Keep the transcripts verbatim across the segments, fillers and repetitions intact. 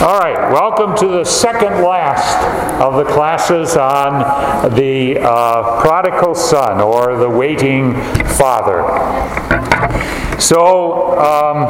All right, welcome to the second last of the classes on the uh, prodigal son, or the waiting father. So, um,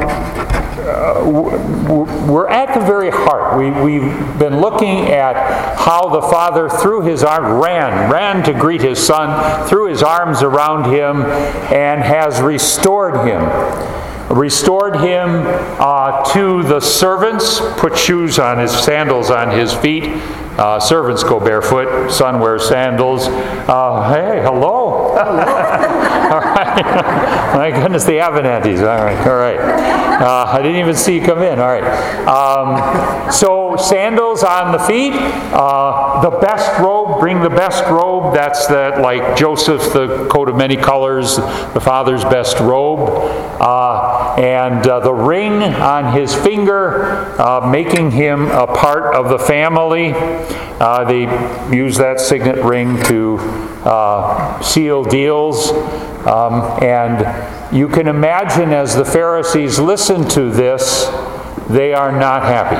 uh, we're at the very heart. We, we've been looking at how the father threw his arm, ran, ran to greet his son, threw his arms around him, and has restored him. Restored him uh, to the servants, put shoes on his, sandals on his feet. Uh, servants go barefoot, son wears sandals. Uh, hey, hello. All right. My goodness, the Avenattis. All right, all right. Uh, I didn't even see you come in. All right. Um, so sandals on the feet, uh, the best robe, bring the best robe. That's that, like Joseph, the coat of many colors, the father's best robe. Uh, and uh, the ring on his finger, uh, making him a part of the family. Uh, they use that signet ring to uh, seal deals. Um, and you can imagine, as the Pharisees listen to this, they are not happy.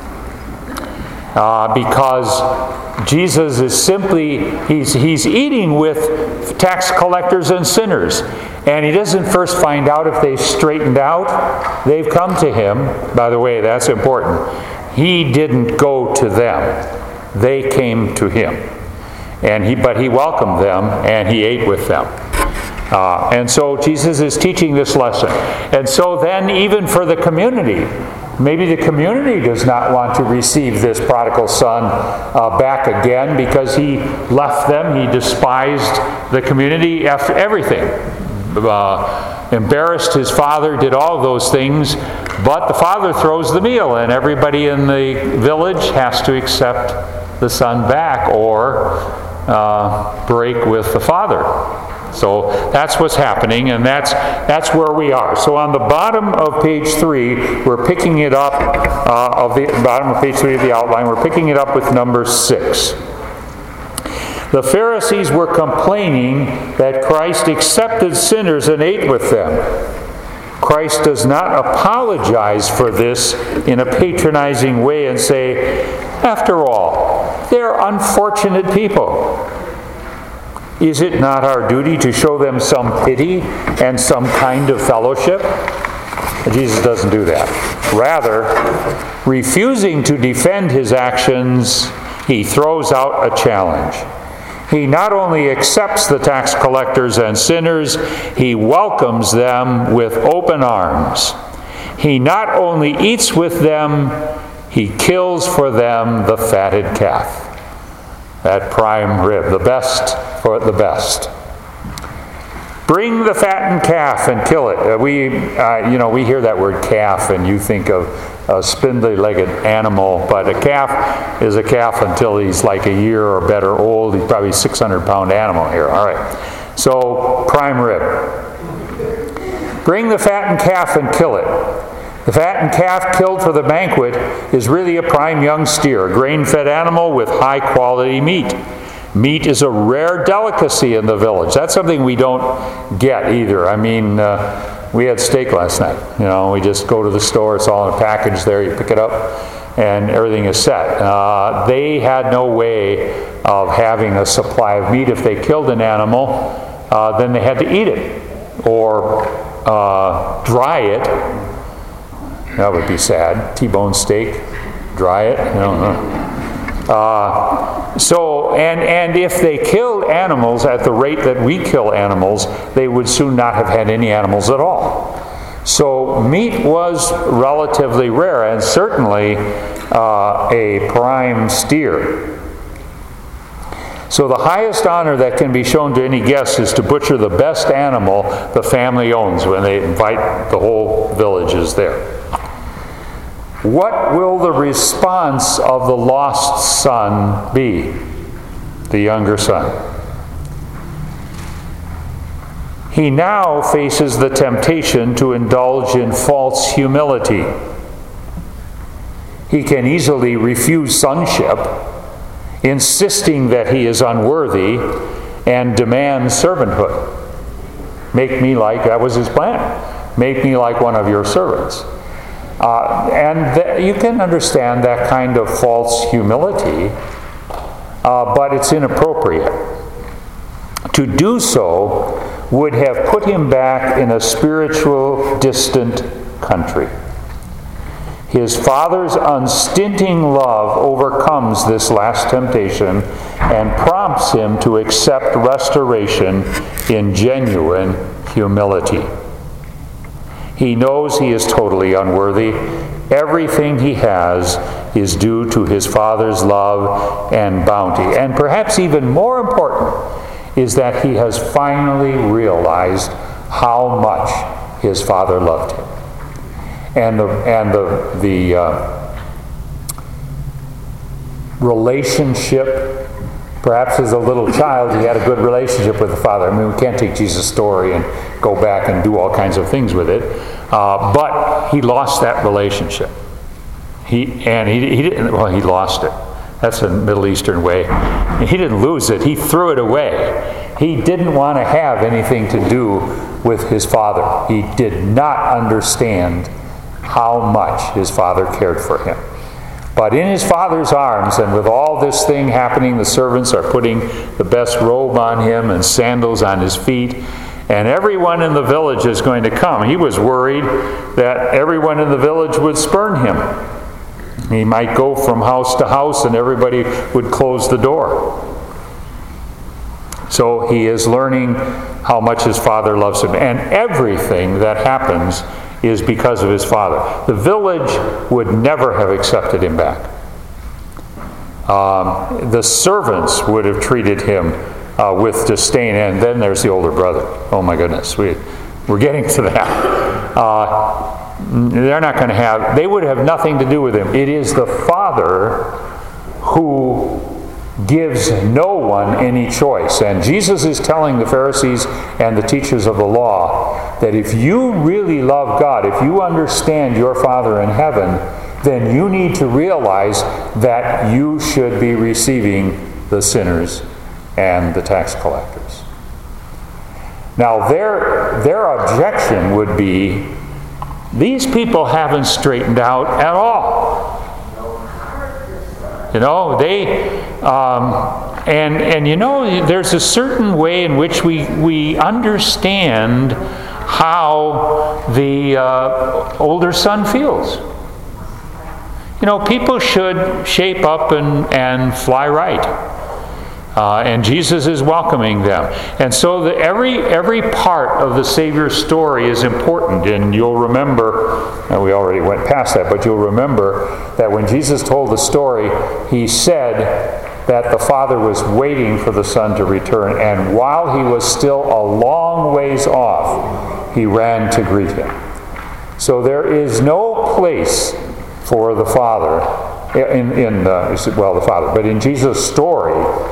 Uh, because Jesus is simply, he's, he's eating with tax collectors and sinners. And he doesn't first find out if they've straightened out. They've come to him. By the way, that's important. He didn't go to them. They came to him. And he, but he welcomed them, and he ate with them. Uh, and so Jesus is teaching this lesson. And so then, even for the community, maybe the community does not want to receive this prodigal son uh, back again because he left them. He despised the community after everything. Uh, embarrassed his father, did all those things. But the father throws the meal, and everybody in the village has to accept the son back or uh, break with the father. So that's what's happening, and that's that's where we are. So on the bottom of page three, we're picking it up, uh, of the bottom of page three of the outline, we're picking it up with number six. The Pharisees were complaining that Christ accepted sinners and ate with them. Christ does not apologize for this in a patronizing way and say, after all, they're unfortunate people. Is it not our duty to show them some pity and some kind of fellowship? Jesus doesn't do that. Rather, refusing to defend his actions, he throws out a challenge. He not only accepts the tax collectors and sinners, he welcomes them with open arms. He not only eats with them, he kills for them the fatted calf. That prime rib, the best for the best. Bring the fattened calf and kill it. Uh, we, uh, you know, we hear that word calf, and you think of a spindly-legged animal, but a calf is a calf until he's like a year or better old. He's probably a six hundred pound animal here. All right. So, prime rib. Bring the fattened calf and kill it. The fattened calf killed for the banquet is really a prime young steer, a grain-fed animal with high-quality meat. Meat is a rare delicacy in the village. That's something we don't get either. I mean, uh, we had steak last night. You know, we just go to the store, it's all in a package there, you pick it up, and everything is set. Uh, they had no way of having a supply of meat. If they killed an animal, uh, then they had to eat it or uh, dry it. That would be sad. T-bone steak, dry it. I don't know. Uh, so, and and if they killed animals at the rate that we kill animals, they would soon not have had any animals at all. So meat was relatively rare, and certainly uh, a prime steer. So the highest honor that can be shown to any guest is to butcher the best animal the family owns when they invite the whole village is there. What will the response of the lost son be? The younger son. He now faces the temptation to indulge in false humility. He can easily refuse sonship, insisting that he is unworthy, and demand servanthood. Make me like, that was his plan, make me like one of your servants. Uh, and th- you can understand that kind of false humility, uh, but it's inappropriate. To do so would have put him back in a spiritual, distant country. His Father's unstinting love overcomes this last temptation and prompts him to accept restoration in genuine humility. He knows he is totally unworthy. Everything he has is due to his Father's love and bounty. And perhaps even more important is that he has finally realized how much his Father loved him. And the, and the, the uh, relationship, perhaps as a little child, he had a good relationship with the Father. I mean, we can't take Jesus' story and go back and do all kinds of things with it. Uh, but he lost that relationship. He and he, he didn't. Well, he lost it. That's a Middle Eastern way. He didn't lose it. He threw it away. He didn't want to have anything to do with his Father. He did not understand how much his Father cared for him. But in his Father's arms, and with all this thing happening, the servants are putting the best robe on him and sandals on his feet, and everyone in the village is going to come. He was worried that everyone in the village would spurn him. He might go from house to house and everybody would close the door. So he is learning how much his Father loves him. And everything that happens is because of his Father. The village would never have accepted him back. Um, the servants would have treated him uh, with disdain. And then there's the older brother. Oh my goodness, we, we're getting to that. Uh, they're not going to have, they would have nothing to do with him. It is the Father who gives no one any choice. And Jesus is telling the Pharisees and the teachers of the law that if you really love God, if you understand your Father in heaven, then you need to realize that you should be receiving the sinners and the tax collectors. Now their, their objection would be, these people haven't straightened out at all. You know, they, um, and and you know, there's a certain way in which we, we understand how the uh, older son feels. You know, people should shape up and, and fly right. Uh, and Jesus is welcoming them. And so the, every every part of the Savior's story is important. And you'll remember, and we already went past that, but you'll remember that when Jesus told the story, he said that the Father was waiting for the Son to return. And while he was still a long ways off, he ran to greet him. So there is no place for the Father, in, in uh, well, the Father, but in Jesus' story,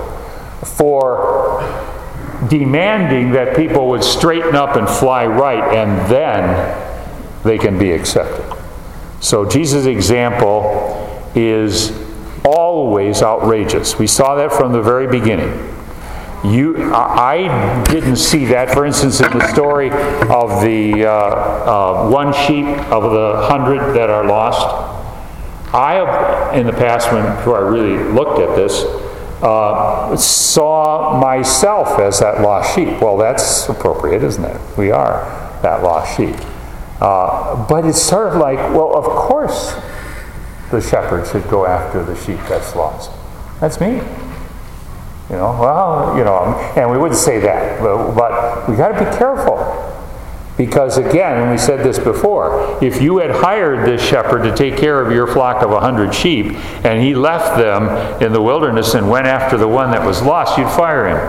for demanding that people would straighten up and fly right, and then they can be accepted. So Jesus' example is always outrageous. We saw that from the very beginning. You, I didn't see that, for instance, in the story of the uh, uh, one sheep of the hundred that are lost. I have, in the past, when before I really looked at this, Uh, saw myself as that lost sheep. Well, that's appropriate, isn't it? We are that lost sheep. Uh, but it's sort of like, well, of course the shepherd should go after the sheep that's lost. That's me. You know, well, you know, and we wouldn't say that, but, but we got to be careful. Because again, and we said this before, if you had hired this shepherd to take care of your flock of a hundred sheep, and he left them in the wilderness and went after the one that was lost, you'd fire him.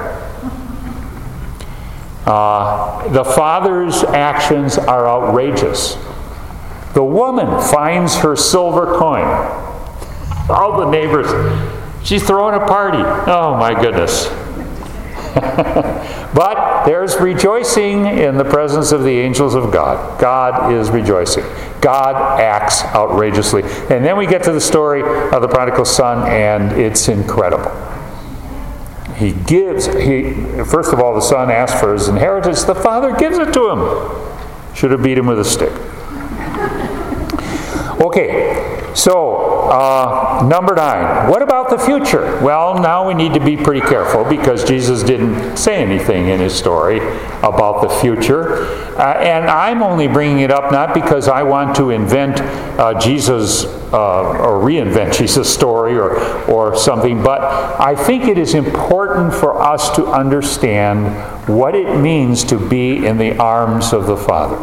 Uh, the Father's actions are outrageous. The woman finds her silver coin. All the neighbors, she's throwing a party. Oh my goodness. But there's rejoicing in the presence of the angels of God. God is rejoicing. God acts outrageously. And then we get to the story of the prodigal son, and it's incredible. He gives, he first of all, the son asks for his inheritance. The father gives it to him. Should have beat him with a stick. Okay, so uh, number nine. What about the future? Well, now we need to be pretty careful because Jesus didn't say anything in his story about the future. Uh, and I'm only bringing it up not because I want to invent uh, Jesus uh, or reinvent Jesus' story or, or something, but I think it is important for us to understand what it means to be in the arms of the Father.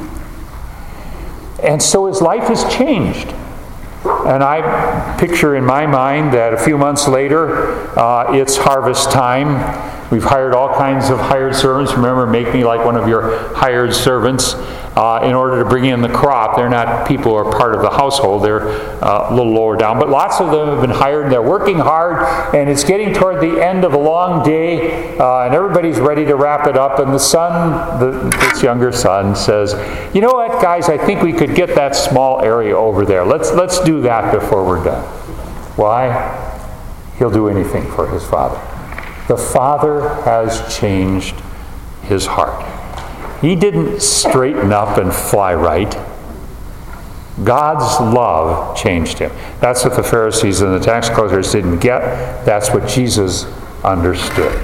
And so his life has changed. And I picture in my mind that a few months later, uh, it's harvest time. We've hired all kinds of hired servants. Remember, make me like one of your hired servants uh, in order to bring in the crop. They're not people who are part of the household. They're uh, a little lower down. But lots of them have been hired, and they're working hard, and it's getting toward the end of a long day, uh, and everybody's ready to wrap it up. And the son, the, this younger son, says, you know what, guys, I think we could get that small area over there. Let's, let's do that before we're done. Why? He'll do anything for his father. The Father has changed his heart. He didn't straighten up and fly right. God's love changed him. That's what the Pharisees and the tax collectors didn't get. That's what Jesus understood.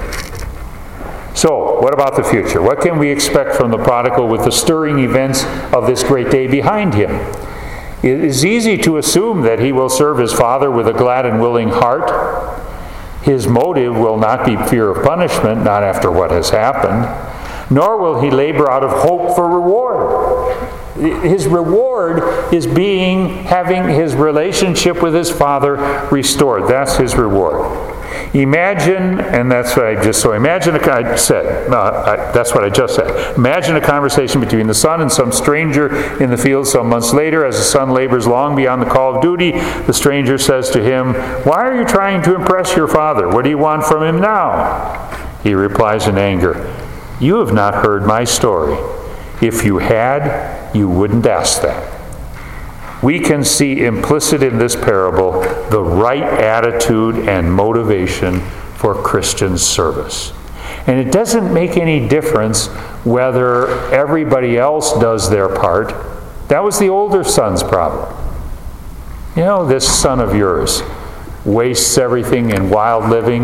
So, what about the future? What can we expect from the prodigal with the stirring events of this great day behind him? It is easy to assume that he will serve his Father with a glad and willing heart. His motive will not be fear of punishment, not after what has happened, nor will he labor out of hope for reward. His reward is being, having his relationship with his Father restored. That's his reward. Imagine, and that's what I just, so imagine, a, I said, uh, I, that's what I just said. Imagine a conversation between the son and some stranger in the field some months later. As the son labors long beyond the call of duty, the stranger says to him, why are you trying to impress your father? What do you want from him now? He replies in anger, you have not heard my story. If you had, you wouldn't ask that. We can see implicit in this parable the right attitude and motivation for Christian service. And it doesn't make any difference whether everybody else does their part. That was the older son's problem. You know, this son of yours wastes everything in wild living.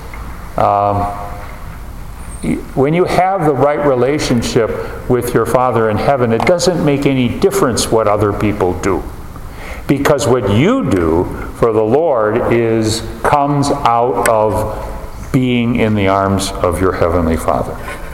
Um, When you have the right relationship with your Father in heaven, it doesn't make any difference what other people do. Because what you do for the Lord is comes out of being in the arms of your Heavenly Father.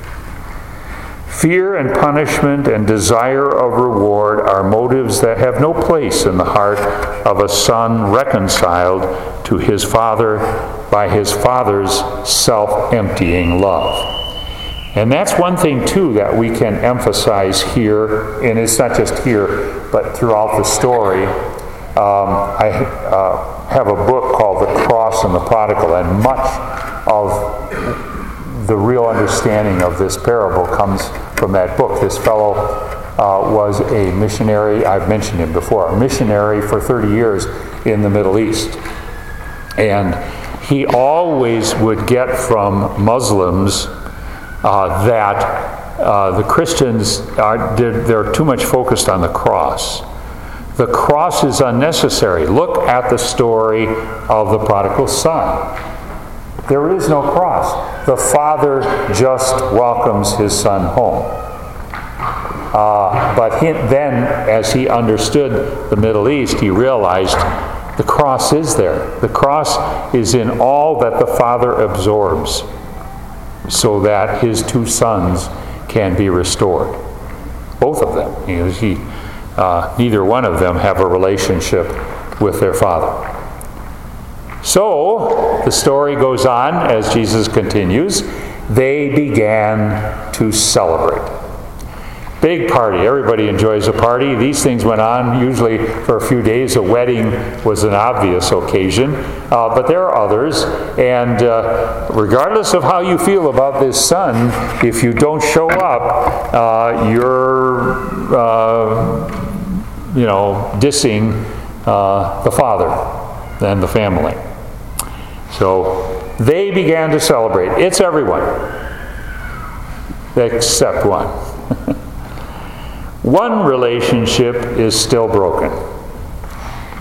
Fear and punishment and desire of reward are motives that have no place in the heart of a son reconciled to his Father by his Father's self-emptying love. And that's one thing, too, that we can emphasize here, and it's not just here, but throughout the story. Um, I uh, have a book called The Cross and the Prodigal, and much of the real understanding of this parable comes from that book. This fellow uh, was a missionary, I've mentioned him before, a missionary for thirty years in the Middle East. And he always would get from Muslims Uh, that uh, the Christians are they're, they're too much focused on the cross. The cross is unnecessary. Look at the story of the prodigal son. There is no cross. The father just welcomes his son home. Uh, but he, then, as he understood the Middle East, he realized the cross is there. The cross is in all that the father absorbs, so that his two sons can be restored. Both of them. You know, he, uh, neither one of them have a relationship with their father. So, the story goes on as Jesus continues. They began to celebrate. Big party. Everybody enjoys a party. These things went on usually for a few days. A wedding was an obvious occasion. Uh, but there are others. And uh, regardless of how you feel about this son, if you don't show up, uh, you're, uh, you know, dissing uh, the father and the family. So they began to celebrate. It's everyone, except one. One relationship is still broken.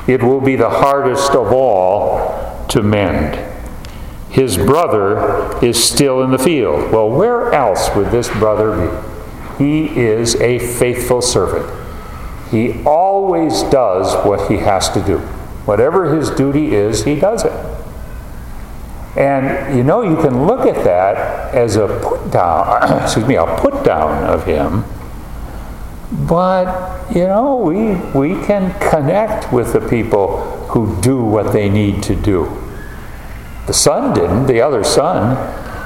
it will be the hardest of all to mend. His brother is still in the field. Well, where else would this brother be? He is a faithful servant. He always does what he has to do. Whatever his duty is, he does it. And you know, you can look at that as a put down, excuse me, a put down of him. But, you know, we, we can connect with the people who do what they need to do. The son didn't, the other son.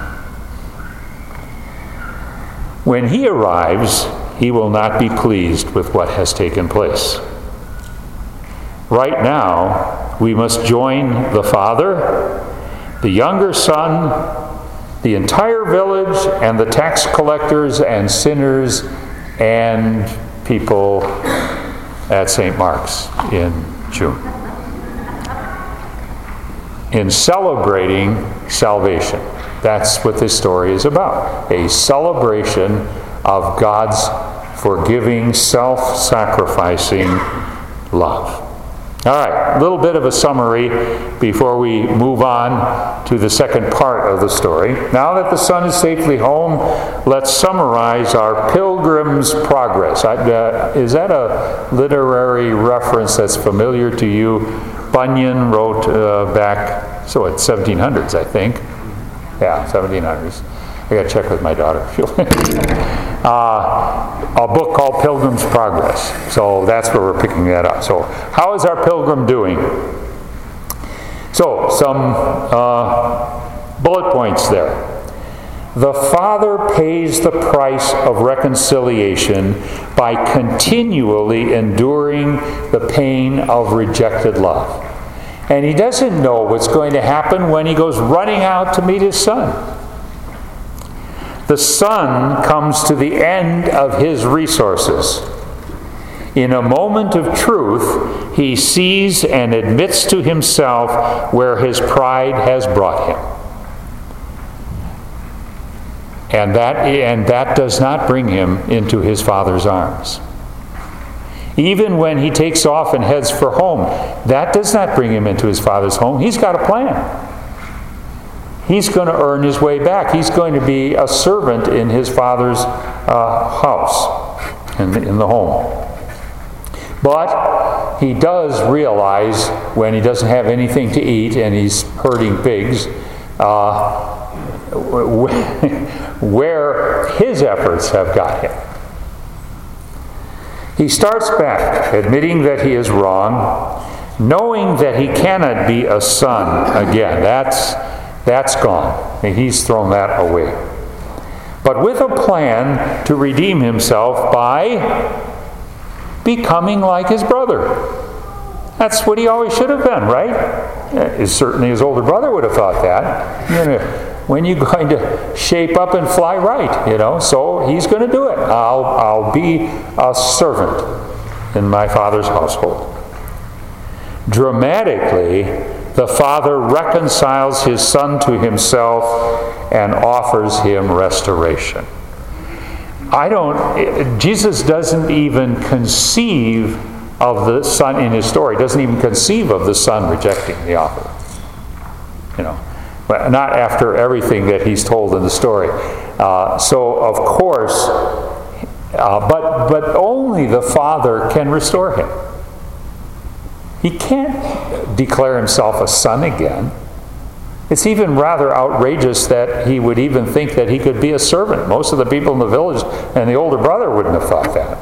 When he arrives, he will not be pleased with what has taken place. Right now, we must join the father, the younger son, the entire village, and the tax collectors and sinners and people at Saint Mark's in June, in celebrating salvation. That's what this story is about. A celebration of God's forgiving, self-sacrificing love. All right, a little bit of a summary before we move on to the second part of the story. Now that the son is safely home, let's summarize our Pilgrim's Progress. I, uh, is that a literary reference that's familiar to you? Bunyan wrote uh, back, so it's seventeen hundreds, I think. Yeah, seventeen hundreds. I got to check with my daughter. uh, a book called Pilgrim's Progress. So that's where we're picking that up. So how is our pilgrim doing? So some uh, bullet points there. The Father pays the price of reconciliation by continually enduring the pain of rejected love. And he doesn't know what's going to happen when he goes running out to meet his son. The son comes to the end of his resources. In a moment of truth, he sees and admits to himself where his pride has brought him. And that, and that does not bring him into his father's arms. Even when he takes off and heads for home, that does not bring him into his father's home. He's got a plan. He's going to earn his way back. He's going to be a servant in his father's uh, house, in the, in the home. But he does realize when he doesn't have anything to eat and he's herding pigs, uh, where his efforts have got him. He starts back, admitting that he is wrong, knowing that he cannot be a son again. That's, that's gone. He's thrown that away. But with a plan to redeem himself by becoming like his brother. That's what he always should have been, right? Certainly his older brother would have thought that. You know, when are you going to shape up and fly right? You know, so he's going to do it. I'll, I'll be a servant in my father's household. Dramatically, the father reconciles his son to himself and offers him restoration. I don't, Jesus doesn't even conceive of the son in his story, doesn't even conceive of the son rejecting the offer. You know, but not after everything that he's told in the story. Uh, so, of course, uh, but, but only the Father can restore him. He can't declare himself a son again. It's even rather outrageous that he would even think that he could be a servant. Most of the people in the village and the older brother wouldn't have thought that.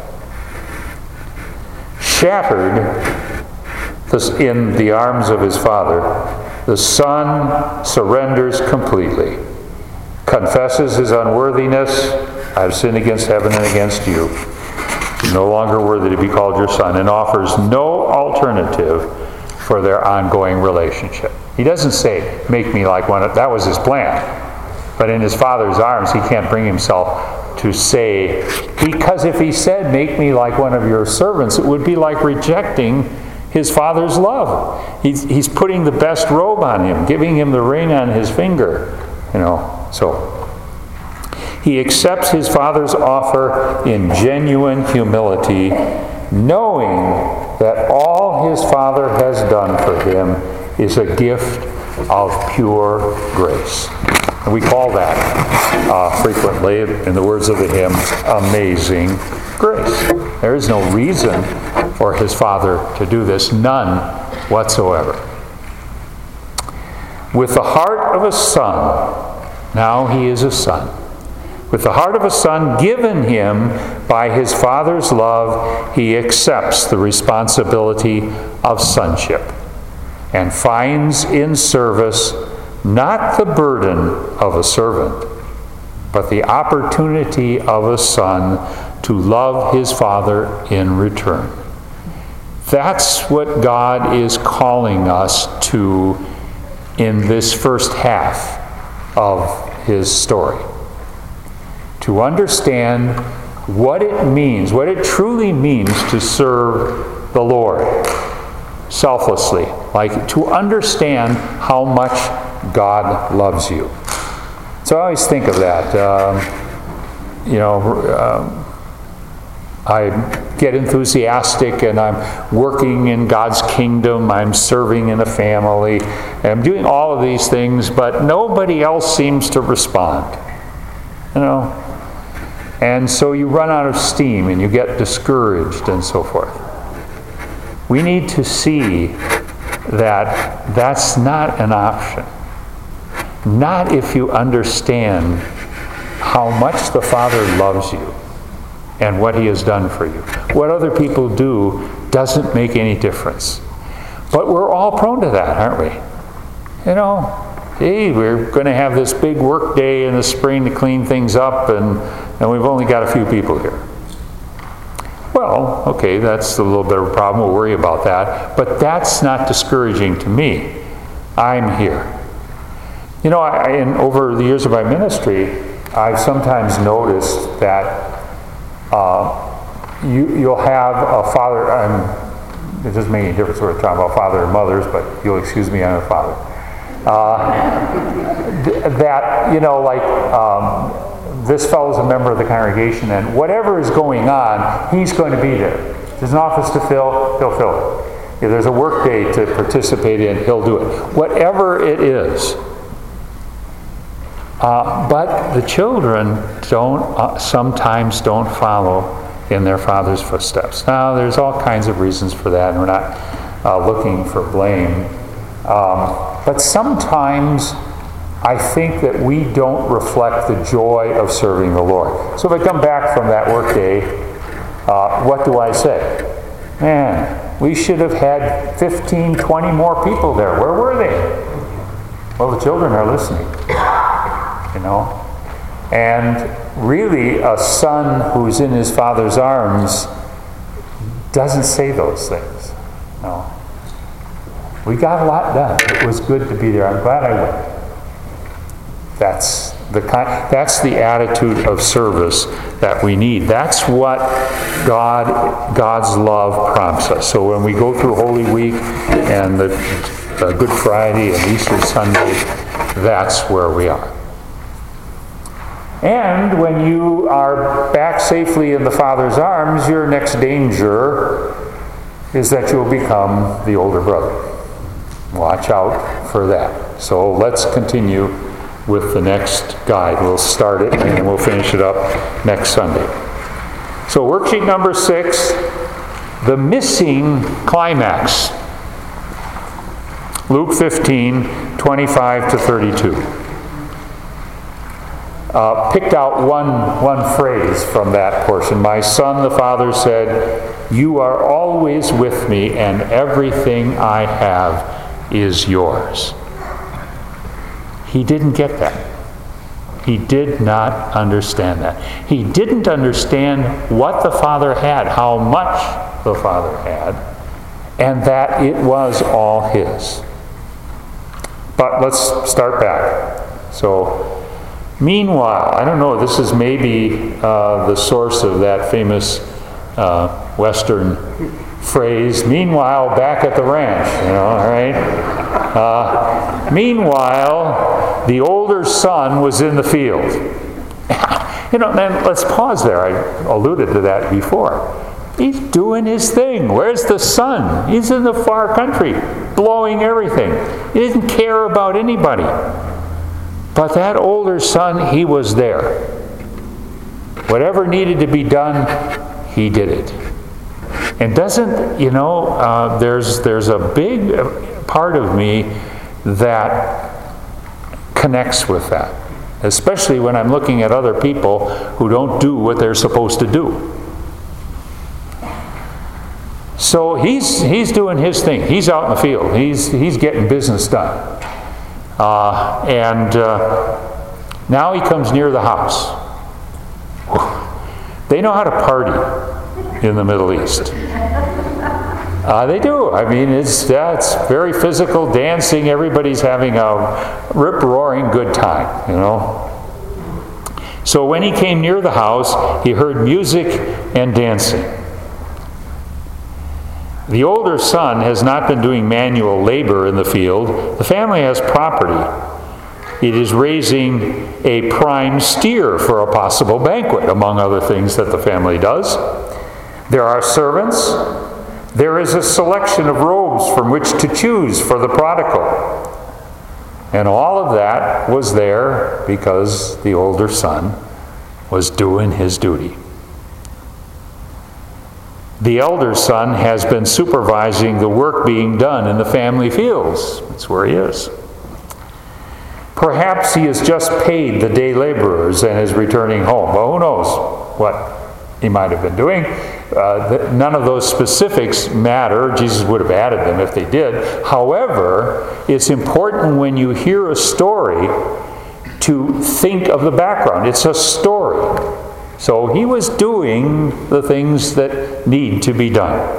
Shattered in the arms of his father, the son surrenders completely, confesses his unworthiness. I have sinned against heaven and against you. I'm no longer worthy to be called your son, and offers no alternative for their ongoing relationship. He doesn't say, make me like one of, that was his plan. But in his father's arms, he can't bring himself to say, because if he said, make me like one of your servants, it would be like rejecting his father's love. He's, he's putting the best robe on him, giving him the ring on his finger. You know, so he accepts his father's offer in genuine humility, knowing that all his Father has done for him is a gift of pure grace. And we call that uh, frequently, in the words of the hymn, amazing grace. There is no reason for his Father to do this, none whatsoever. With the heart of a son, now he is a son. With the heart of a son given him by his Father's love, he accepts the responsibility of sonship and finds in service not the burden of a servant, but the opportunity of a son to love his Father in return. That's what God is calling us to in this first half of his story. To understand what it means, what it truly means to serve the Lord selflessly. Like to understand how much God loves you. So I always think of that. Um, you know, um, I get enthusiastic and I'm working in God's kingdom, I'm serving in a family, and I'm doing all of these things, but nobody else seems to respond. You know? And so you run out of steam and you get discouraged and so forth. We need to see that that's not an option. Not if you understand how much the Father loves you and what he has done for you. What other people do doesn't make any difference. But we're all prone to that, aren't we? You know, hey, we're going to have this big work day in the spring to clean things up, and, and we've only got a few people here. Well, okay, that's a little bit of a problem. We'll worry about that. But that's not discouraging to me. I'm here. You know, I, in, over the years of my ministry, I've sometimes noticed that uh, you, you'll have a father, I'm, it doesn't make any difference whether we're talking about father or mothers, but you'll excuse me, I'm a father. Uh, th- that, you know, like, um, this fellow's a member of the congregation, and whatever is going on, he's going to be there. If there's an office to fill, he'll fill it. If there's a work day to participate in, he'll do it. Whatever it is. Uh, but the children don't uh, sometimes don't follow in their father's footsteps. Now, there's all kinds of reasons for that, and we're not uh, looking for blame. Um, but sometimes I think that we don't reflect the joy of serving the Lord. So if I come back from that work day, uh, what do I say? Man, we should have had fifteen, twenty more people there. Where were they? Well, the children are listening. You know? And really, a son who's in his father's arms doesn't say those things. No. We got a lot done. It was good to be there. I'm glad I went. That's the kind, that's the attitude of service that we need. That's what God, God's love prompts us. So when we go through Holy Week and the, the Good Friday and Easter Sunday, that's where we are. And when you are back safely in the Father's arms, your next danger is that you'll become the older brother. Watch out for that. So let's continue with the next guide. We'll start it and we'll finish it up next Sunday. So worksheet number six, the missing climax. Luke fifteen, twenty-five to thirty-two. Uh, picked out one, one phrase from that portion. My son, the Father said, you are always with me, and everything I have is yours. He didn't get that. He did not understand that. He didn't understand what the Father had, how much the Father had, and that it was all his. But let's start back. So, meanwhile, I don't know, this is maybe uh, the source of that famous uh, Western phrase, meanwhile, back at the ranch, you know, all right? Uh, meanwhile, the older son was in the field. You know, then let's pause there. I alluded to that before. He's doing his thing. Where's the son? He's in the far country, blowing everything. He didn't care about anybody. But that older son, he was there. Whatever needed to be done, he did it. And doesn't, you know, uh, there's, there's a big part of me that connects with that. Especially when I'm looking at other people who don't do what they're supposed to do. So he's he's doing his thing. He's out in the field. He's he's getting business done. Uh, and uh, now he comes near the house. They know how to party in the Middle East. Uh, they do. I mean, it's that's very physical dancing. Everybody's having a rip-roaring good time, you know. So when he came near the house, he heard music and dancing. The older son has not been doing manual labor in the field. The family has property. It is raising a prime steer for a possible banquet, among other things that the family does. There are servants. There is a selection of robes from which to choose for the prodigal. And all of that was there because the older son was doing his duty. The elder son has been supervising the work being done in the family fields. That's where he is. Perhaps he has just paid the day laborers and is returning home. Well, who knows what he might have been doing. Uh, none of those specifics matter. Jesus would have added them if they did. However, it's important when you hear a story to think of the background. It's a story. So he was doing the things that need to be done.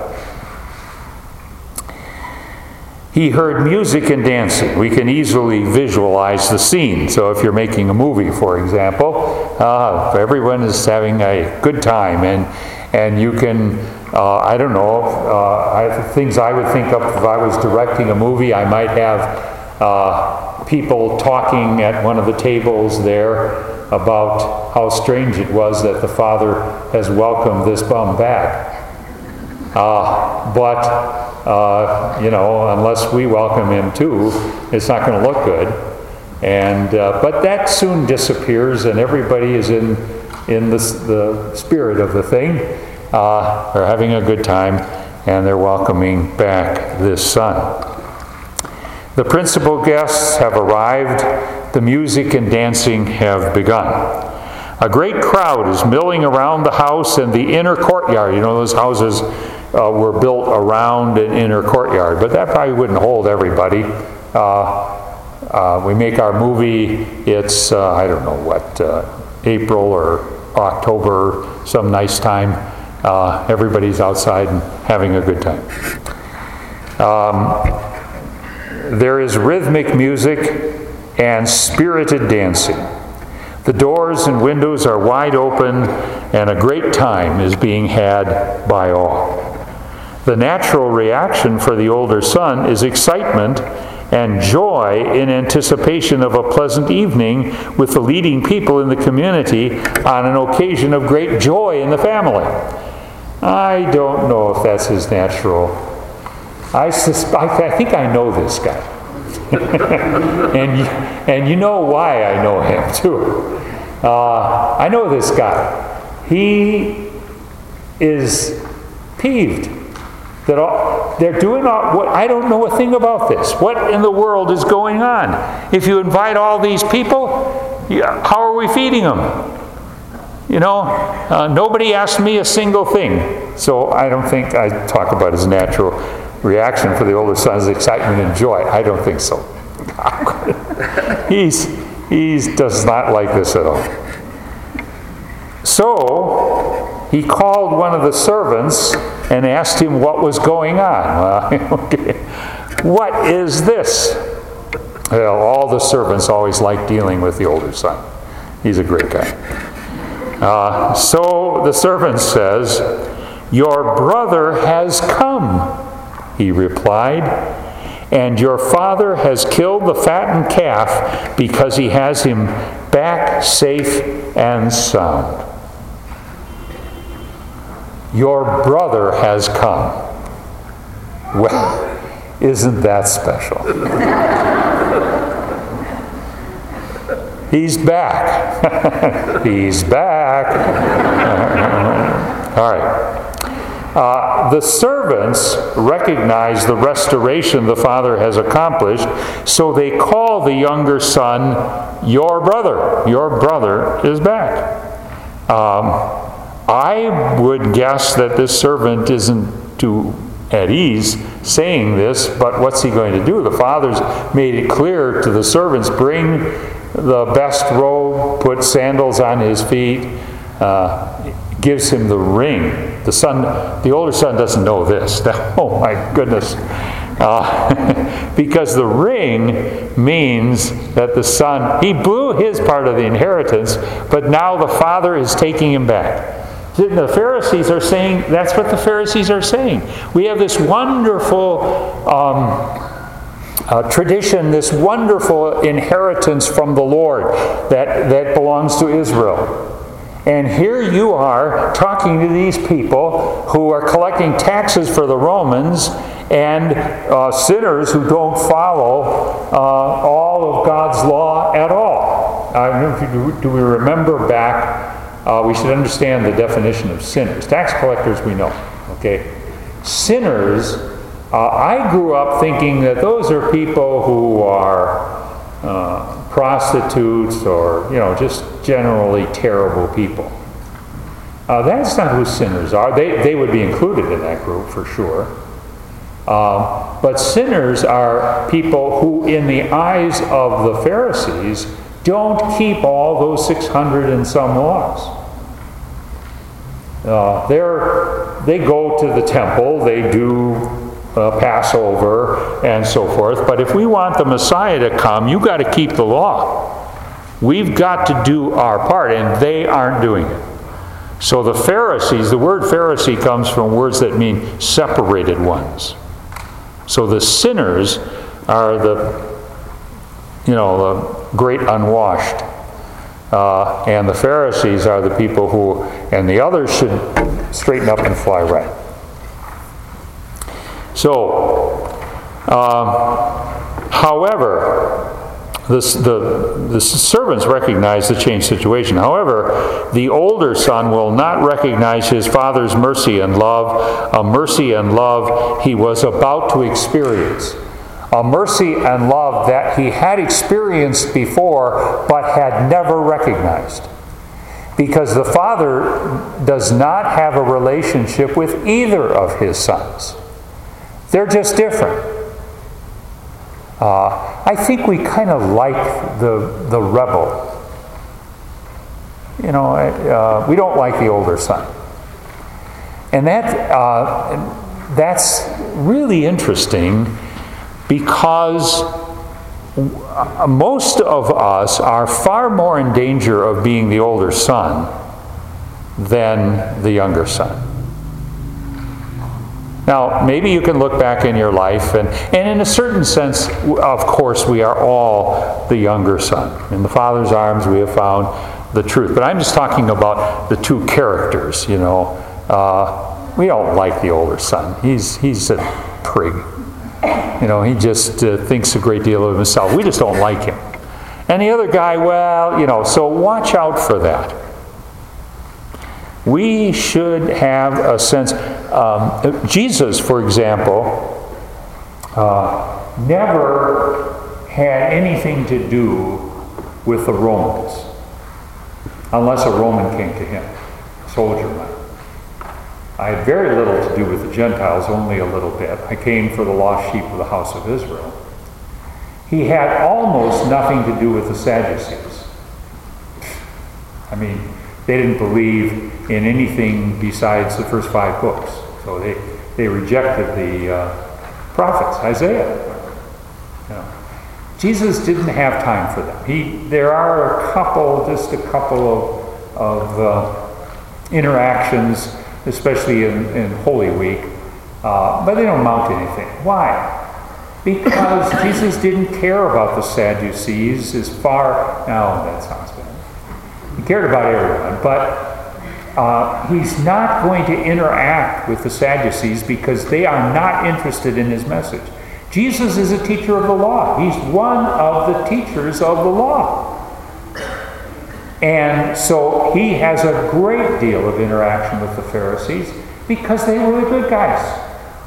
He heard music and dancing. We can easily visualize the scene. So if you're making a movie, for example, uh, everyone is having a good time, and and you can, uh, I don't know, uh, I, things I would think of if I was directing a movie, I might have uh, people talking at one of the tables there about how strange it was that the father has welcomed this bum back. Uh, but, uh, you know, unless we welcome him too, it's not going to look good. And uh, but that soon disappears, and everybody is in in the, the spirit of the thing. Uh, they're having a good time, and they're welcoming back this son. The principal guests have arrived. The music and dancing have begun. A great crowd is milling around the house and the inner courtyard. You know, those houses uh, were built around an inner courtyard, but that probably wouldn't hold everybody. Uh, uh, we make our movie, it's, uh, I don't know what, uh, April or October, some nice time. Uh, everybody's outside and having a good time. Um, there is rhythmic music and spirited dancing. The doors and windows are wide open, and a great time is being had by all. The natural reaction for the older son is excitement and joy in anticipation of a pleasant evening with the leading people in the community on an occasion of great joy in the family. I don't know if that's his natural. I, sus- I, I think I know this guy. and, you, and you know why I know him, too. Uh, I know this guy. He is peeved that all, they're doing all, what, I don't know a thing about this. What in the world is going on? If you invite all these people, yeah, how are we feeding them? You know, uh, nobody asked me a single thing. So I don't think I talk about his natural reaction for the older son's excitement and joy. I don't think so. he's he does not like this at all. So he called one of the servants and asked him what was going on. Well, okay. What is this? Well, all the servants always like dealing with the older son. He's a great guy. Uh, so the servant says, "Your brother has come," he replied, "and your father has killed the fattened calf because he has him back safe and sound." your brother has come. Well, isn't that special? He's back. He's back. All right. Uh, the servants recognize the restoration the father has accomplished, so they call the younger son, your brother. Your brother is back. Um, I would guess that this servant isn't too at ease saying this, but what's he going to do? The father's made it clear to the servants, bring the best robe, put sandals on his feet, uh, gives him the ring. The son, the older son doesn't know this. Oh my goodness. Uh, because the ring means that the son, he blew his part of the inheritance, but now the father is taking him back. The Pharisees are saying, that's what the Pharisees are saying. We have this wonderful um, uh, tradition, this wonderful inheritance from the Lord that, that belongs to Israel. And here you are talking to these people who are collecting taxes for the Romans and uh, sinners who don't follow uh, all of God's law at all. Uh, do, do we remember back? Uh, we should understand the definition of sinners. Tax collectors, we know. Okay, sinners. Uh, I grew up thinking that those are people who are uh, prostitutes or, you know, just generally terrible people. Uh, that's not who sinners are. They they would be included in that group for sure. Uh, but sinners are people who, in the eyes of the Pharisees, don't keep all those six hundred and some laws. Uh, they're, they go to the temple, they do uh, Passover and so forth, but if we want the Messiah to come, you've got to keep the law. We've got to do our part, and they aren't doing it. So the Pharisees, the word Pharisee comes from words that mean separated ones. So the sinners are the, you know, the great unwashed. Uh, and the Pharisees are the people who, and the others should straighten up and fly right. So, um, however, this, the, the servants recognize the changed situation. However, the older son will not recognize his father's mercy and love, a mercy and love he was about to experience. A mercy and love that he had experienced before but had never recognized. Because the father does not have a relationship with either of his sons. They're just different. Uh, I think we kind of like the, the rebel. You know, uh, we don't like the older son. And that uh, that's really interesting, because most of us are far more in danger of being the older son than the younger son. Now, maybe you can look back in your life, and, and in a certain sense, of course, we are all the younger son. In the Father's arms, we have found the truth. But I'm just talking about the two characters, you know. Uh, we don't like the older son. He's, he's a prig. You know, he just uh, thinks a great deal of himself. We just don't like him. And the other guy, well, you know, so watch out for that. We should have a sense. Um, Jesus, for example, uh, never had anything to do with the Romans, unless a Roman came to him, a soldier might. I had very little to do with the Gentiles, only a little bit. I came for the lost sheep of the house of Israel. He had almost nothing to do with the Sadducees. I mean, they didn't believe in anything besides the first five books. So they, they rejected the uh, prophets, Isaiah. You know, Jesus didn't have time for them. He, there are a couple, just a couple of, of uh, interactions, especially in, in Holy Week, uh, but they don't amount to anything. Why? Because Jesus didn't care about the Sadducees as far, no, that sounds bad. He cared about everyone, but Uh, he's not going to interact with the Sadducees because they are not interested in his message. Jesus is a teacher of the law. He's one of the teachers of the law. And so he has a great deal of interaction with the Pharisees because they were the good guys.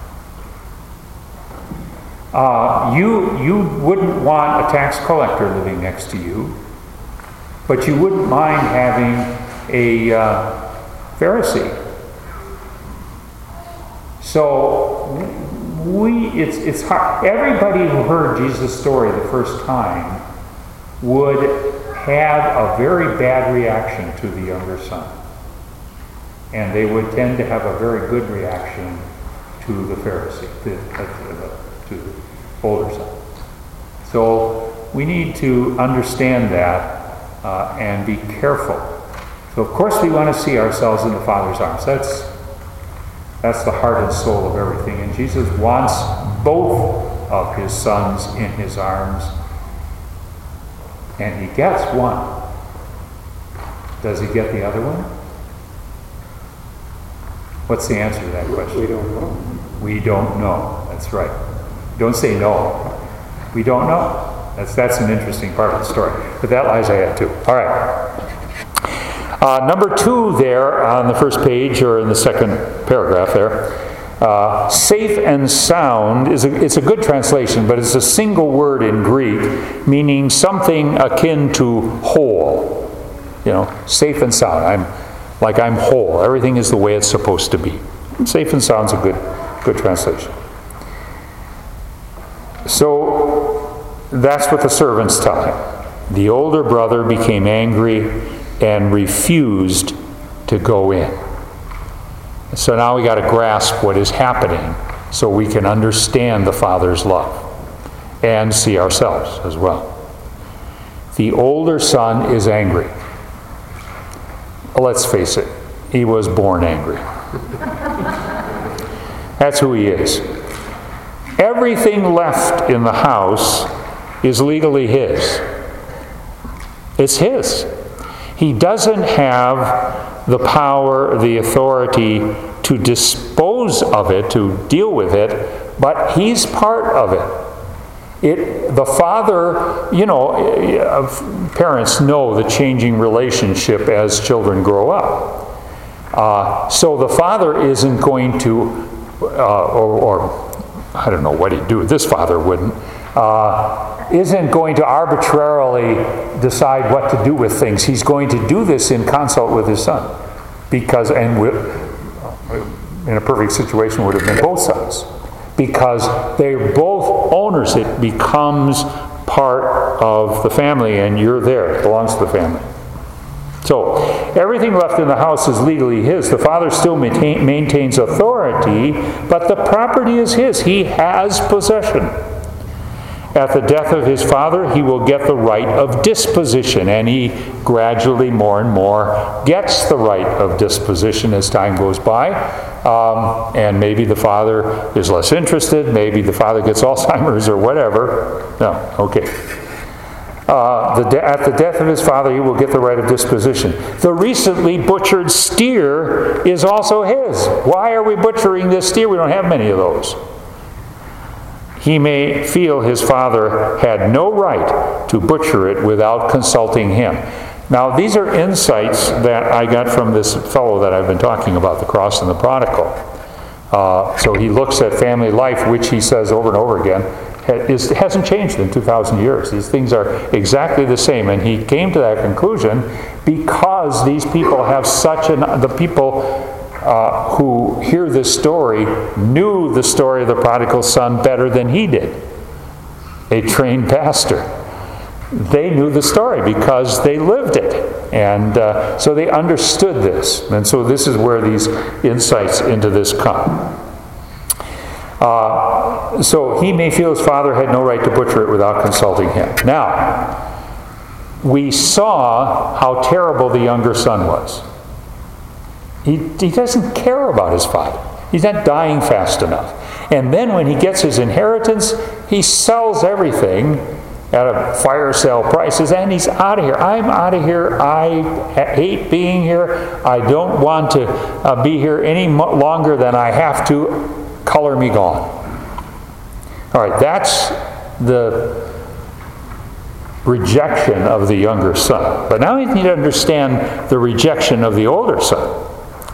Uh, you, you wouldn't want a tax collector living next to you, but you wouldn't mind having a uh, Pharisee. So we, it's, it's hard. Everybody who heard Jesus' story the first time would have a very bad reaction to the younger son. And they would tend to have a very good reaction to the Pharisee, to, to, to the older son. So we need to understand that uh, and be careful. So of course we want to see ourselves in the Father's arms. That's, that's the heart and soul of everything. And Jesus wants both of his sons in his arms. And he gets one. Does he get the other one? What's the answer to that question? We don't know. We don't know. That's right. Don't say no. We don't know. That's that's an interesting part of the story. But that lies ahead too. All right. Uh, number two there on the first page, or in the second paragraph there, uh, safe and sound is a, it's a good translation, but it's a single word in Greek, meaning something akin to whole. You know, safe and sound. I'm like I'm whole. Everything is the way it's supposed to be. Safe and sound's a good good translation. So that's what the servants tell him. The older brother became angry and refused to go in. So now we got to grasp what is happening so we can understand the Father's love and see ourselves as well. The older son is angry. Let's face it, he was born angry. That's who he is. Everything left in the house is legally his. It's his. He doesn't have the power, the authority to dispose of it, to deal with it, but he's part of it. It, the father, you know, parents know the changing relationship as children grow up. Uh, so the father isn't going to, uh, or, or I don't know what he'd do, this father wouldn't, uh, isn't going to arbitrarily decide what to do with things. He's going to do this in consult with his son. Because, and with, in a perfect situation would have been both sons. Because they're both owners. It becomes part of the family, and you're there. It belongs to the family. So, everything left in the house is legally his. The father still maintain, maintains authority, but the property is his. He has possession. At the death of his father, he will get the right of disposition, and he gradually, more and more, gets the right of disposition as time goes by. Um, and maybe the father is less interested. Maybe the father gets Alzheimer's or whatever. No, okay. Uh, the de- at the death of his father, he will get the right of disposition. The recently butchered steer is also his. Why are we butchering this steer? We don't have many of those. He may feel his father had no right to butcher it without consulting him. Now, these are insights that I got from this fellow that I've been talking about, the cross and the prodigal. Uh, so he looks at family life, which he says over and over again, Is, hasn't changed in two thousand years. These things are exactly the same. And he came to that conclusion because these people have such an... The people uh, who hear this story knew the story of the prodigal son better than he did. A trained pastor. They knew the story because they lived it. And uh, so they understood this. And so this is where these insights into this come. Uh, so he may feel his father had no right to butcher it without consulting him. Now, we saw how terrible the younger son was. He, he doesn't care about his father. He's not dying fast enough. And then when he gets his inheritance, he sells everything at a fire sale prices, and he's out of here. I'm out of here. I hate being here. I don't want to uh, be here any mo- longer than I have to. Color me gone. All right, that's the rejection of the younger son. But now you need to understand the rejection of the older son.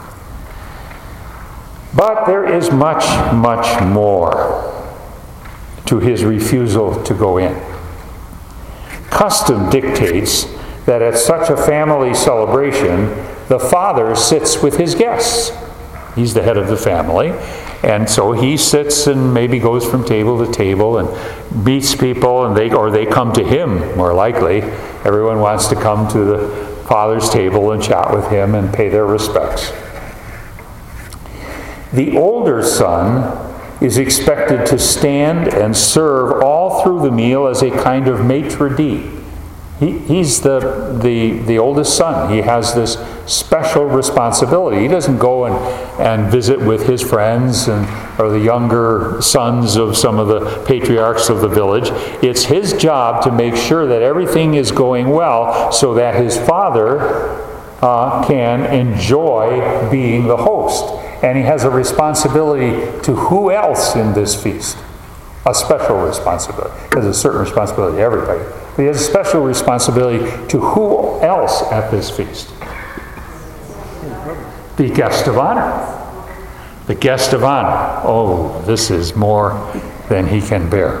But there is much, much more to his refusal to go in. Custom dictates that at such a family celebration, the father sits with his guests. He's the head of the family, and so he sits and maybe goes from table to table and meets people, and they or they come to him, more likely. Everyone wants to come to the father's table and chat with him and pay their respects. The older son is expected to stand and serve all through the meal as a kind of maitre d'. He, he's the, the, the oldest son. He has this special responsibility. He doesn't go and, and visit with his friends and, or the younger sons of some of the patriarchs of the village. It's his job to make sure that everything is going well so that his father uh, can enjoy being the host. And he has a responsibility to who else in this feast? A special responsibility. There's a certain responsibility to everybody. But he has a special responsibility to who else at this feast? The guest of honor. The guest of honor. Oh, this is more than he can bear.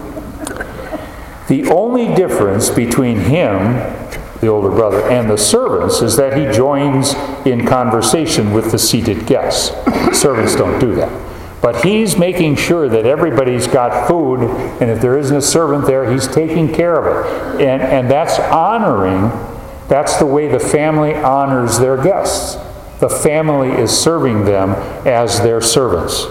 The only difference between him, the older brother, and the servants is that he joins in conversation with the seated guests. Servants don't do that. But he's making sure that everybody's got food, and if there isn't a servant there, he's taking care of it. And, and that's honoring, that's the way the family honors their guests. The family is serving them as their servants.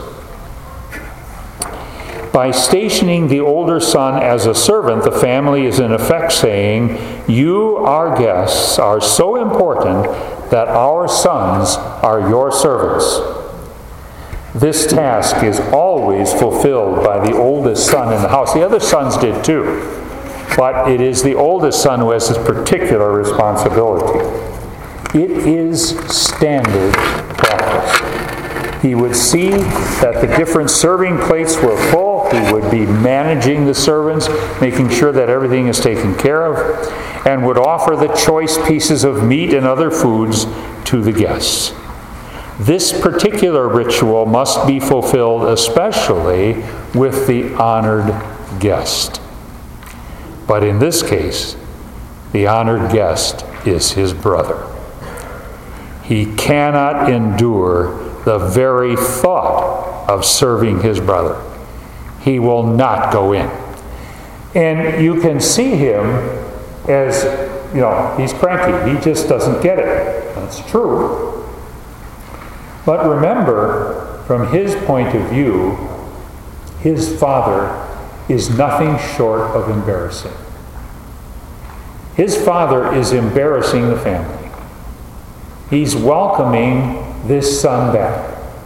By stationing the older son as a servant, the family is in effect saying, "You, our guests, are so important that our sons are your servants." This task is always fulfilled by the oldest son in the house. The other sons did too, but it is the oldest son who has this particular responsibility. It is standard practice. He would see that the different serving plates were full. He would be managing the servants, making sure that everything is taken care of, and would offer the choice pieces of meat and other foods to the guests. This particular ritual must be fulfilled especially with the honored guest. But in this case, the honored guest is his brother. He cannot endure the very thought of serving his brother. He will not go in. And you can see him as, you know, he's cranky. He just doesn't get it. That's true. But remember, from his point of view, his father is nothing short of embarrassing. His father is embarrassing the family. He's welcoming this son back.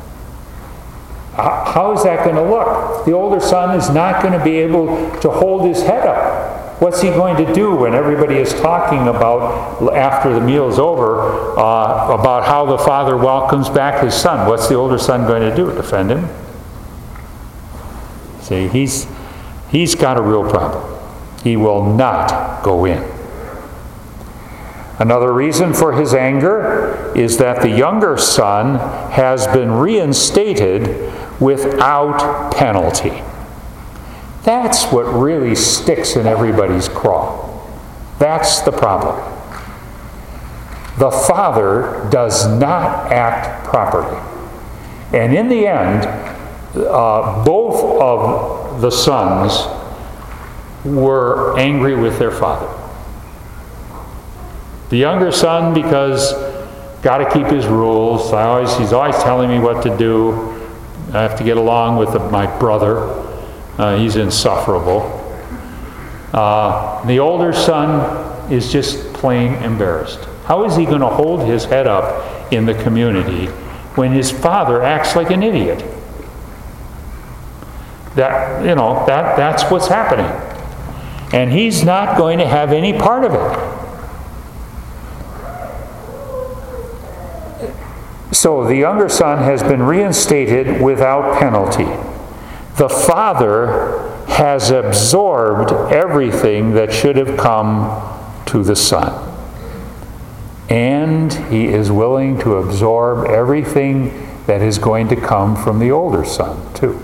How is that going to look? The older son is not going to be able to hold his head up. What's he going to do when everybody is talking about, after the meal is over, uh, about how the father welcomes back his son? What's the older son going to do? Defend him? See, he's, he's got a real problem. He will not go in. Another reason for his anger is that the younger son has been reinstated without penalty. That's what really sticks in everybody's craw. That's the problem. The father does not act properly. And in the end, uh, both of the sons were angry with their father. The younger son, because got to keep his rules. I always, he's always telling me what to do. I have to get along with my brother. Uh, he's insufferable. Uh, the older son is just plain embarrassed. How is he going to hold his head up in the community when his father acts like an idiot? That, you know, that, that's what's happening. and he's not going to have any part of it. So the younger son has been reinstated without penalty. The father has absorbed everything that should have come to the son. And he is willing to absorb everything that is going to come from the older son, too.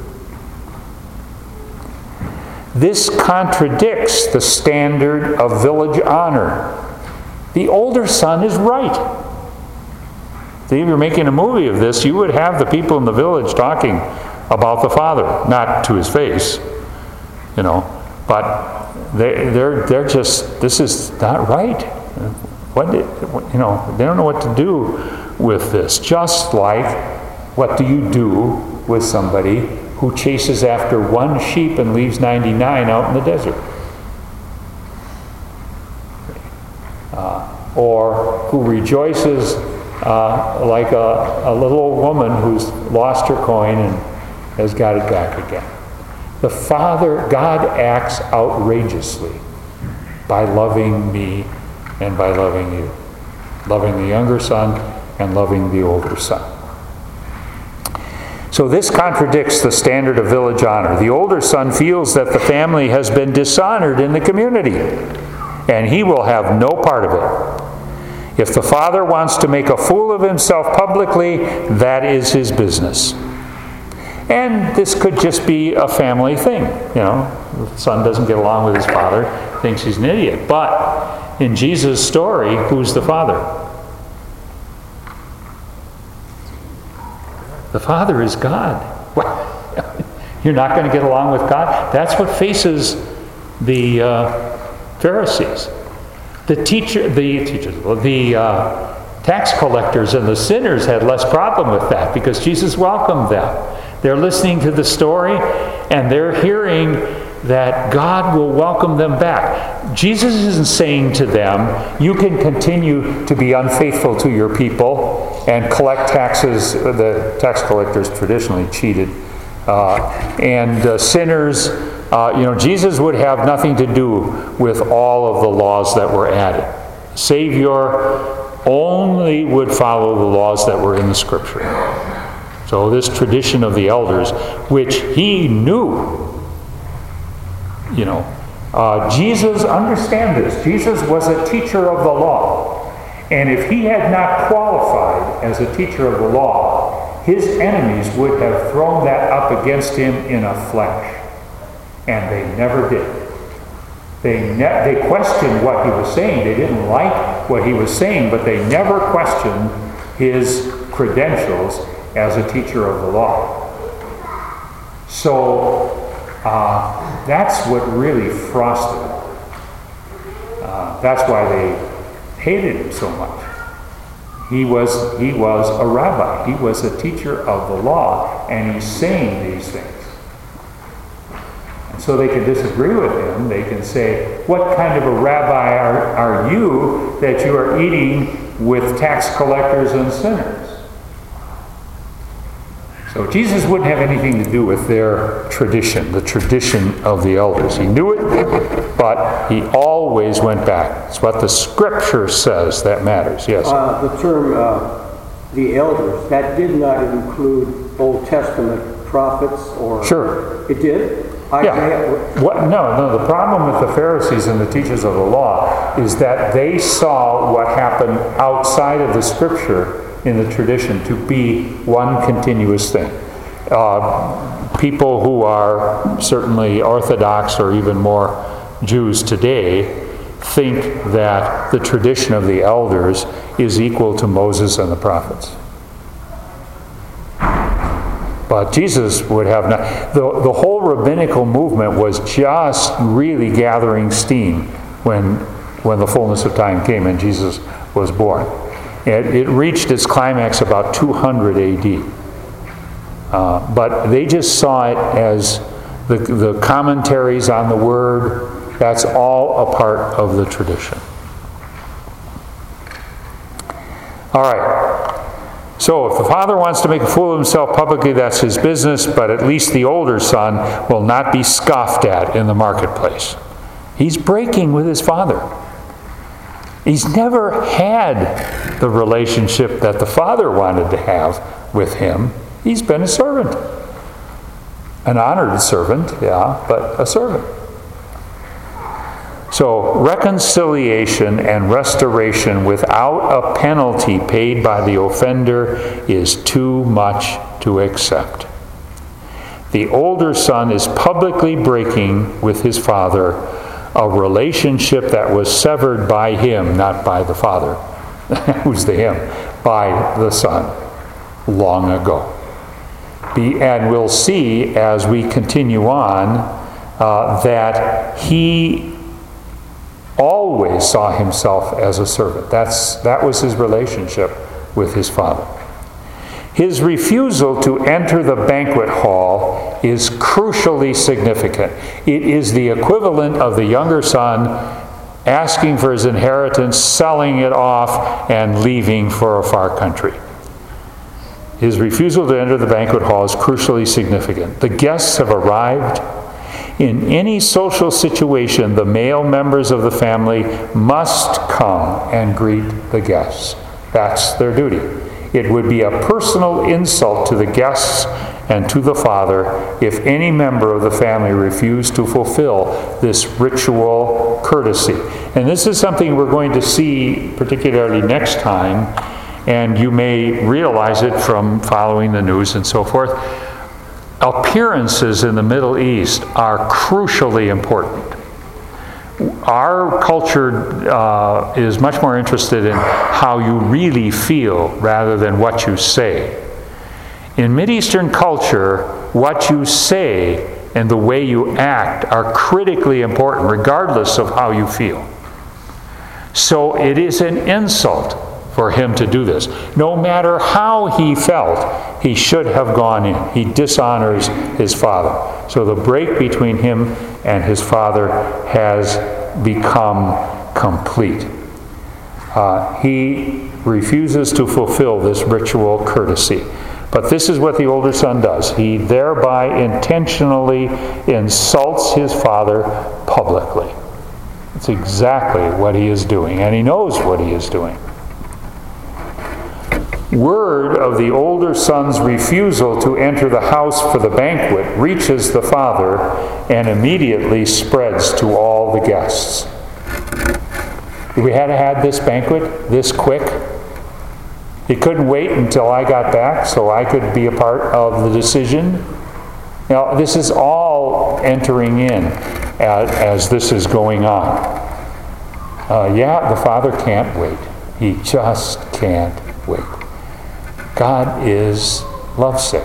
This contradicts the standard of village honor. The older son is right. If you were making a movie of this, you would have the people in the village talking about the father, not to his face, you know, but they, they're they're just, this is not right. What did, you know, they don't know what to do with this. Just like, what do you do with somebody who chases after one sheep and leaves ninety-nine out in the desert? Uh, or who rejoices uh, like a, a little old woman who's lost her coin and has got it back again. The Father, God acts outrageously by loving me and by loving you. Loving the younger son and loving the older son. So this contradicts the standard of village honor. The older son feels that the family has been dishonored in the community, and he will have no part of it. If the father wants to make a fool of himself publicly, that is his business. And this could just be a family thing. You know, the son doesn't get along with his father, thinks he's an idiot. But in Jesus' story, who's the father? The Father is God. You're not going to get along with God? That's what faces the uh, Pharisees. The teacher, the teachers, the uh, tax collectors and the sinners had less problem with that because Jesus welcomed them. They're listening to the story and they're hearing that God will welcome them back. Jesus isn't saying to them, you can continue to be unfaithful to your people and collect taxes. The tax collectors traditionally cheated. Uh, and uh, sinners, uh, you know, Jesus would have nothing to do with all of the laws that were added. Savior only would follow the laws that were in the Scripture. So this tradition of the elders, which he knew, you know, uh, Jesus, understand this, Jesus was a teacher of the law. And if he had not qualified as a teacher of the law, his enemies would have thrown that up against him in a flash. And they never did. They, ne- they questioned what he was saying. They didn't like what he was saying, but they never questioned his credentials as a teacher of the law. So uh, that's what really frosted him. Uh, that's why they hated him so much. He was, he was a rabbi. He was a teacher of the law, and he's saying these things. And so they can disagree with him. They can say, what kind of a rabbi are, are you that you are eating with tax collectors and sinners? So Jesus wouldn't have anything to do with their tradition, the tradition of the elders. He knew it, but he always went back. It's what the Scripture says that matters. Yes? Uh, the term, uh, the elders, that did not include Old Testament prophets or... Sure. It did? Yeah. What, no, no, the problem with the Pharisees and the teachers of the law is that they saw what happened outside of the Scripture in the tradition to be one continuous thing. Uh, people who are certainly Orthodox or even more Jews today think that the tradition of the elders is equal to Moses and the prophets. But Jesus would have not. The, the whole rabbinical movement was just really gathering steam when, when the fullness of time came and Jesus was born. It, it reached its climax about two hundred A D. Uh, but they just saw it as the, the commentaries on the Word. That's all a part of the tradition. All right. So if the father wants to make a fool of himself publicly, that's his business, but at least the older son will not be scoffed at in the marketplace. He's breaking with his father. He's never had the relationship that the father wanted to have with him. He's been a servant. An honored servant, yeah, but a servant. So reconciliation and restoration without a penalty paid by the offender is too much to accept. The older son is publicly breaking with his father a relationship that was severed by him, not by the father. Who's the him? By the son, long ago. Be, and we'll see as we continue on uh, that he always saw himself as a servant. That's, that was his relationship with his father. His refusal to enter the banquet hall is crucially significant. It is the equivalent of the younger son asking for his inheritance, selling it off, and leaving for a far country. His refusal to enter the banquet hall is crucially significant. The guests have arrived. In any social situation, the male members of the family must come and greet the guests. That's their duty. It would be a personal insult to the guests and to the father if any member of the family refused to fulfill this ritual courtesy. And this is something we're going to see particularly next time, and you may realize it from following the news and so forth. Appearances in the Middle East are crucially important. Our culture uh, is much more interested in how you really feel rather than what you say. In Mideastern culture, what you say and the way you act are critically important, regardless of how you feel. So it is an insult for him to do this. No matter how he felt, he should have gone in. He dishonors his father. So the break between him and his father has become complete. Uh, he refuses to fulfill this ritual courtesy. But this is what the older son does. He thereby intentionally insults his father publicly. It's exactly what he is doing, and he knows what he is doing. Word of the older son's refusal to enter the house for the banquet reaches the father and immediately spreads to all the guests. We had to have this banquet this quick. He couldn't wait until I got back so I could be a part of the decision. Now, this is all entering in as, as this is going on. Uh, yeah, the father can't wait. He just can't wait. God is lovesick.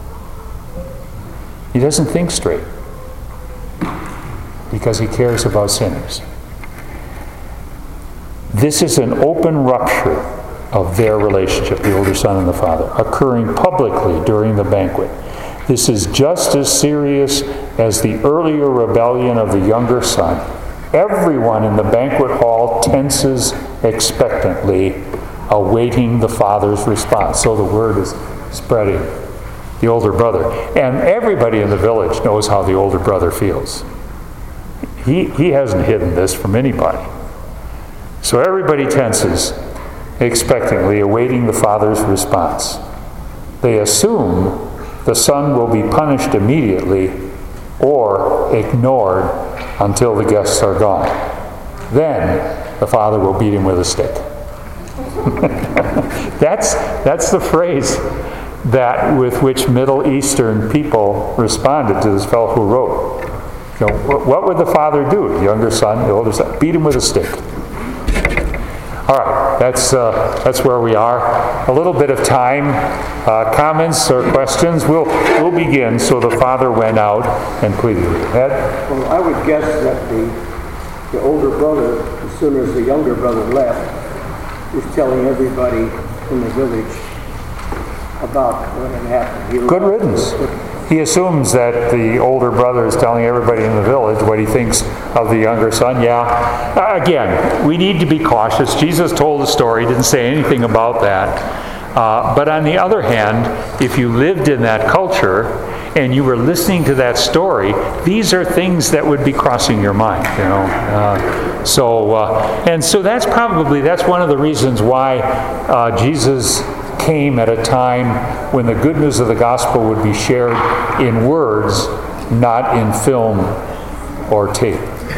He doesn't think straight because he cares about sinners. This is an open rupture of their relationship, the older son and the father, occurring publicly during the banquet. This is just as serious as the earlier rebellion of the younger son. Everyone in the banquet hall tenses expectantly, awaiting the father's response. So the word is spreading. The older brother. And everybody in the village knows how the older brother feels. He, he hasn't hidden this from anybody. So everybody tenses, expectantly, awaiting the father's response. They assume the son will be punished immediately or ignored until the guests are gone. Then the father will beat him with a stick. that's that's the phrase that with which Middle Eastern people responded to this fellow who wrote. You know, what would the father do? The younger son, the older son, beat him with a stick. All right, that's uh, that's where we are. A little bit of time, uh, comments or questions. We'll we'll begin. So the father went out and pleaded with him. Ed? Well, I would guess that the the older brother, as soon as the younger brother left, was telling everybody in the village about what had happened. He Good riddance. He assumes that the older brother is telling everybody in the village what he thinks of the younger son. Yeah. Uh, again, we need to be cautious. Jesus told a story, didn't say anything about that. Uh, but on the other hand, if you lived in that culture and you were listening to that story, these are things that would be crossing your mind, you know. Uh, so, uh, and so that's probably, that's one of the reasons why uh, Jesus came at a time when the good news of the gospel would be shared in words, not in film or tape.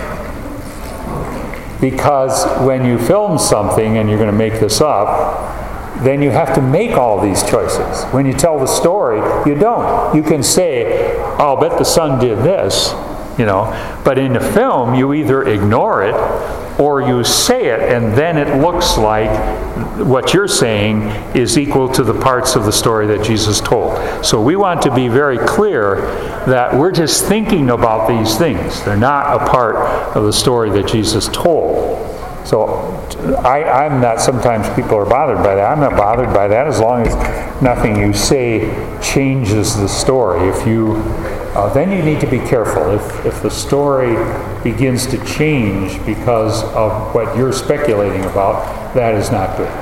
Because when you film something, and you're going to make this up, then you have to make all these choices. When you tell the story, you don't. You can say, I'll bet the son did this, you know. But in the film, you either ignore it or you say it, and then it looks like what you're saying is equal to the parts of the story that Jesus told. So we want to be very clear that we're just thinking about these things. They're not a part of the story that Jesus told. So I, I'm not, sometimes people are bothered by that. I'm not bothered by that as long as nothing you say changes the story. If you, uh, then you need to be careful. If, if the story begins to change because of what you're speculating about, that is not good.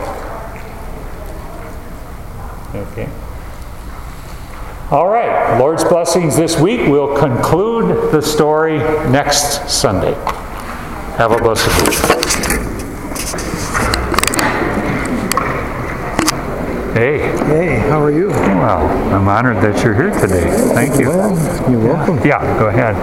Okay. All right. Lord's blessings this week. We'll conclude the story next Sunday. Have a blessed week. Hey. Hey, how are you? Well, I'm honored that you're here today. Thank you. Well, you're welcome. Yeah, go ahead.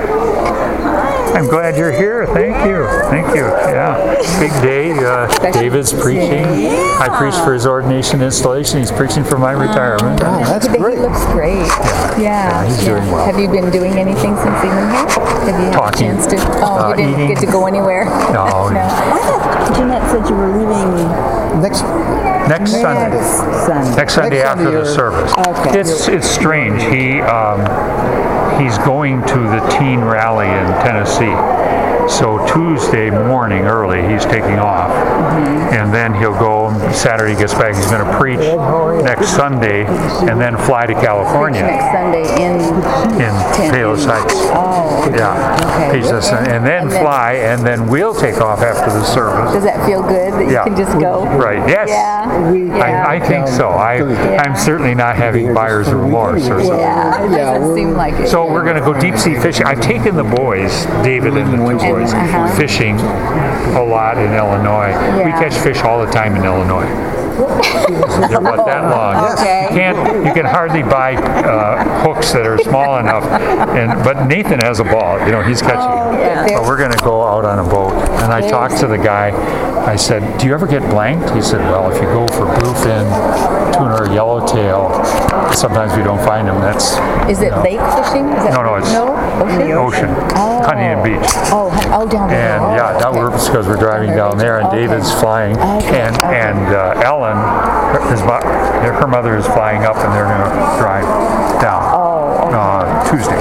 I'm glad you're here. Thank you. Thank you. Yeah. Big day. Uh, David's preaching. I preached for his ordination installation. He's preaching for my retirement. Oh, that's He great. looks great. Yeah. Yeah, he's doing well. Have you been doing anything since you've been here? Have you had Talking. a chance to? Oh, Uh, you didn't eating. get to go anywhere? No. Jeanette said you were leaving Next, Next Sunday. Sunday. Next Sunday Next after Sunday the you're- service. Okay. It's it's strange. He um, he's going to the teen rally in Tennessee. So Tuesday morning early, he's taking off, and then he'll go. Saturday he gets back. He's going to preach next Sunday, and then fly to California Next Sunday in. in Ten- Palos Heights. Oh. Yeah, Okay. he's just, and then And then- fly, and then we'll take off after the service. Does that feel good that Yeah. you can just go? Right? Yes. Yeah. Yeah. I, I think so. I, I'm certainly not having buyer's remorse or something. yeah. It Yeah, doesn't we're- seem like it. So we're going to go deep sea fishing. I've taken the boys, David and the two boys, Uh-huh. fishing a lot in Illinois. We Yeah. catch fish all the time in Illinois. They're about that long. Okay. You can't. You can hardly buy uh, hooks that are small enough. And but Nathan has a ball. You know, he's catching. Oh, yeah. But we're going to go out on a boat. And I talked to the guy. I said, "Do you ever get blanked?" He said, "Well, if you go for bluefin, tuna, or yellowtail, sometimes we don't find them. That's Is it lake fishing? Is that, No, no, it's- no? Ocean? ocean, Oh. Huntington Beach." Oh, oh, down there. And Oh, yeah, that okay. works because we're driving down there, and Okay. David's flying, Okay, and okay. and uh, Ellen, her, his, mo- her mother is flying up, and they're going to drive down uh, Tuesday.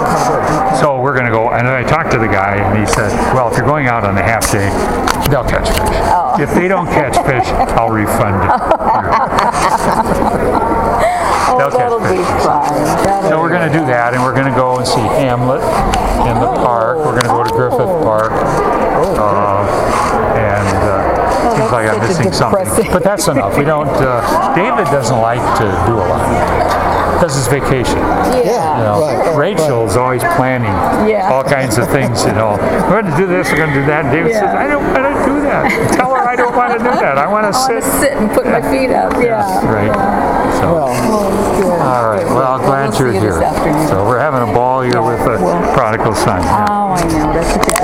So we're going to go, and I talked to the guy, and he said, "Well, if you're going out on a half day, they'll catch fish. If they don't catch fish, I'll refund it." Oh, They'll catch that'll be fish. fun. That'll So we're going to do that, and we're going to go and see Hamlet in the park. We're going to go to Griffith Park, uh, and uh, seems like I'm that's such a missing something. depressing- But that's enough. We don't. Uh, David doesn't like to do a lot because it's vacation. Yeah. You know, Right, Rachel's always planning Yeah. all kinds of things. You know, we're going to do this. We're going to do that. And David Yeah. says, "I don't want to do that. Tell her I don't want to do that. I want to I sit." want to sit and put my feet up. Yeah. Right. So. well, All right. Well, glad We'll you're see you this here. afternoon. So we're having a ball here with the prodigal son. Oh, I know. That's such a